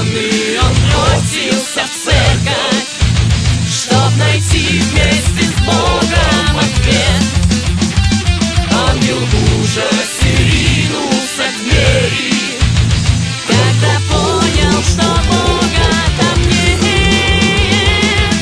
обреченный, он бросился в церковь, чтоб найти вместе с Богом ответ. Ангел в ужасе ринулся к двери, когда понял, что Бога там нет.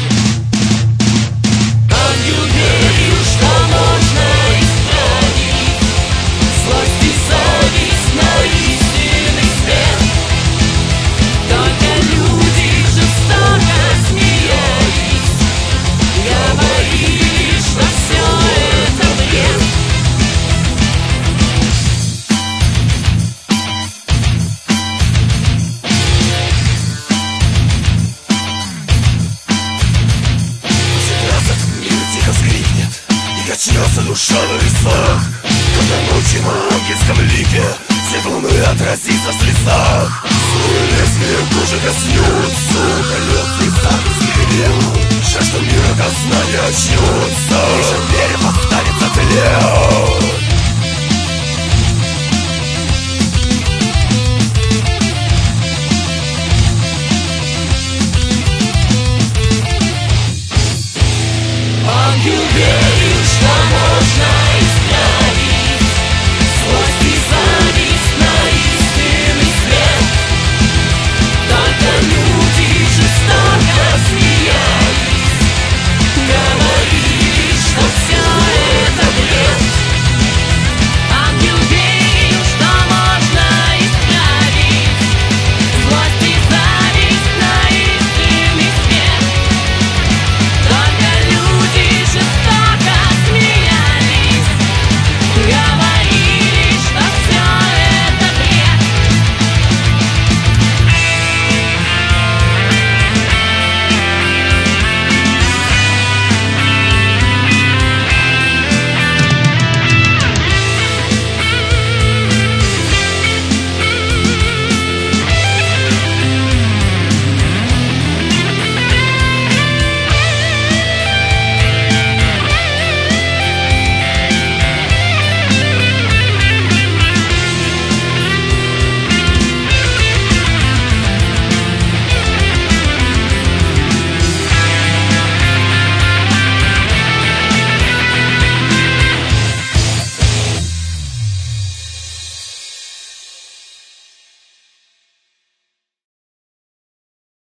Ангел верил, что можно исправить злость и зависть на истинный свет. Только люди жестоко смеялись, говорили, что все это бред. Качнется душа на весах, когда ночью на ангельском лике свет луны отразится в слезах. Злое лезвие кожи коснется,